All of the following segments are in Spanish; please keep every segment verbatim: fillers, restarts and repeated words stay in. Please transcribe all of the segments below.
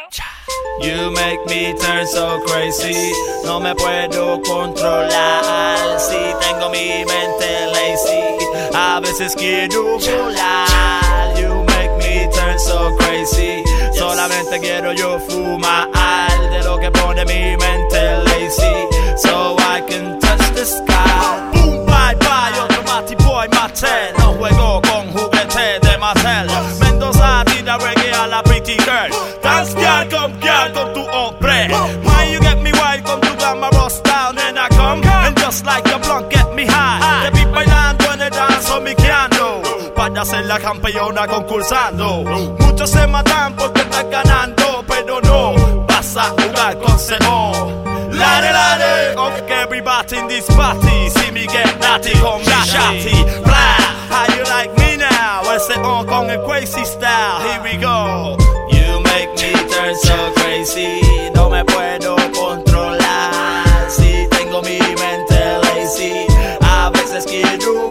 You make me turn so crazy, no me puedo controlar. Si tengo mi mente lazy, a veces quiero volar. You make me turn so crazy, solamente quiero yo fumar de lo que pone mi mente lazy, so I can touch the sky. Boom, bye, bye, otro Matty Boy Mattel. No juego con juguete de Mattel. Mendoza tira reggae a la pretty girl. Dance girl, come girl, con tu hombre. Why you get me wild, come tu glamorous down. And I come, and just like a blunt, get me high. Te vi bailando en el dance o miqueando, para ser la campeona concursando. Muchos se matan porque están ganando, pero no vas a jugar con C O. Lare, lare, okay, everybody in this party, see me get naughty con mi shotty. Blah, how you like me now? Ese on con el crazy style, here we go. You make me turn so crazy, no me puedo controlar. Si tengo mi mente lazy, a veces quiero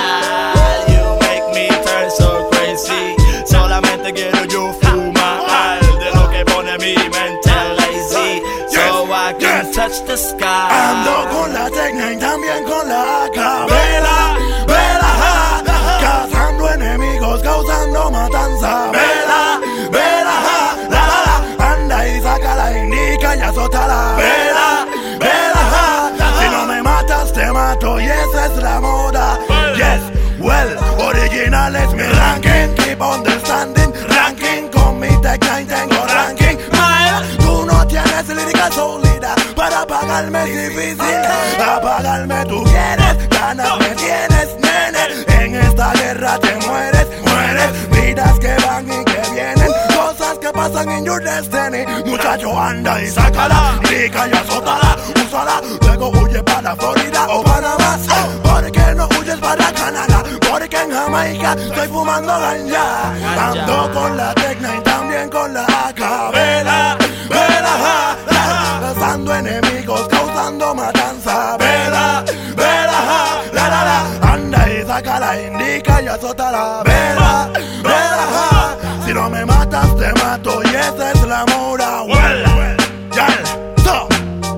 volar. You make me turn so crazy, solamente quiero yo fumar de lo que pone mi mente lazy, so I can touch the sky. Ando con la tecna y también con la A K. Vela, vela, ja, cazando enemigos, causando matanza. Vela, vela, ja, la, la, la, anda y saca la indica y azótala. Vela, vela, ja, si no me matas te mato y esa es la moda. Yes, well, original es mi ranking, keep understanding, ranking con mi tecna y tengo ranking. Mile, tú no tienes lírica sólida, para pagarme es difícil. Apagarme tú quieres, ganas me tienes, nene. En esta guerra te mueres, mueres. Vidas que van y que vienen, cosas que pasan en your destiny. Muchacho, anda y sácala, rica y azótala, úsala. Luego huye para Florida o Panamá. ¿Por qué no huyes para Canadá? Porque en Jamaica estoy fumando ganja. Ando con la tecna y también con la A K. Vela, vela, ja, ja, cazando enemigos, causando matanza. Vela, vela, ja, la, la, la, anda y saca la indica y azótala. Vela, vela, ja, si no me matas te mato y esa es la mora. Well, well, yeah, so.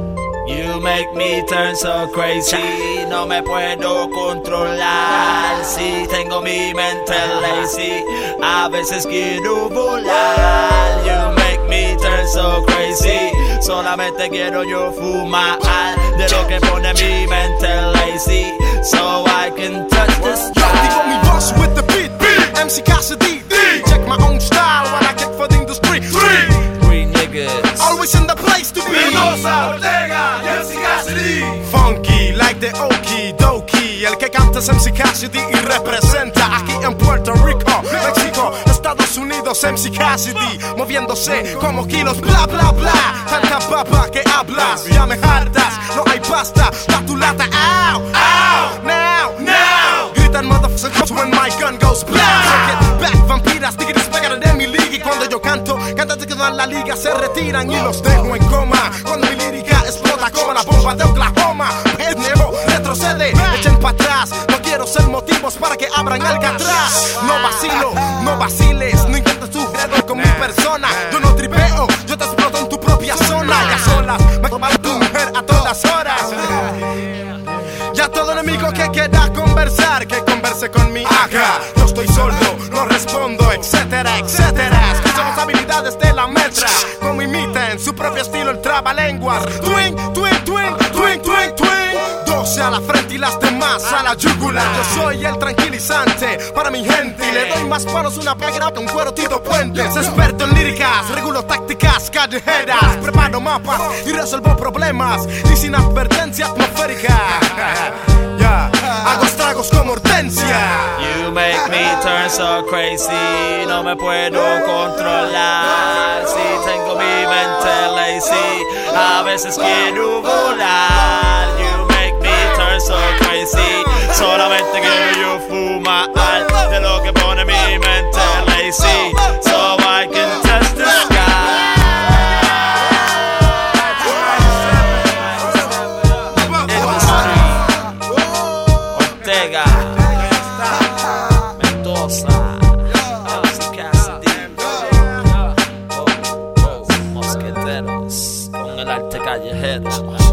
You make me turn so crazy, no me puedo controlar. Si tengo mi mente lazy, a veces quiero volar. You make me turn so crazy, solamente quiero yo fumar de lo que pone mi mente lazy, so I can touch the sky. Yo, mi boss with the beat, beat. M C Cassidy, D. Check my own style when I get for the industry. Three, three niggas, always in the place to be. Mendoza, Ortega, M C Cassidy. Funky like the Okie Dokie, el que canta es M C Cassidy y representa aquí en Puerto Rico, México, Estados Unidos. M C Cassidy moviéndose como kilos, bla bla bla. Tanta papa que hablas, ya me hartas, no hay pasta, da tu lata, ow, ow, now, now. Gritan motherfuckers when my gun goes blah. Get back, vampiras, tigres pegan de mi liga y cuando yo canto, cantantes que dan la liga se retiran y los dejo en coma. Cuando mi lírica explota como la bomba de Oklahoma, pendejo, retrocede, echen para atrás. No quiero ser motivos para que abran Alcatraz. No vacilo, no vaciles, no intentes tu juego con mi persona. Yo no tripeo, yo te exploto en tu propia zona. Ya solas, me tomaré tu mujer a todas horas. Ya todo enemigo que quiera conversar, que converse con mi A K. Yo estoy sordo, no respondo, etcétera, etcétera. Escuchamos habilidades de la metra, como imita en su propio estilo el trabalenguas. Twin, twin, twin, twin, twin, twin. doce a la frente y las demás a la yugular. Yo soy el tranquilizante para mi gente y le doy más palos una pega que un cuero Tito Puentes. Experto en líricas, regulo tácticas callejeras, preparo mapas y resuelvo problemas y sin advertencia atmosférica. Yeah. Hago estragos como Hortensia. You make me turn so crazy, no me puedo controlar. Si tengo mi mente lazy, a veces quiero volar. You make me turn so crazy, solamente quiero yo fumar de lo que pone mi mente lazy, so I can touch the sky. Ortega, Mendoza, M C Cassidy. Oh, oh. arte callejero.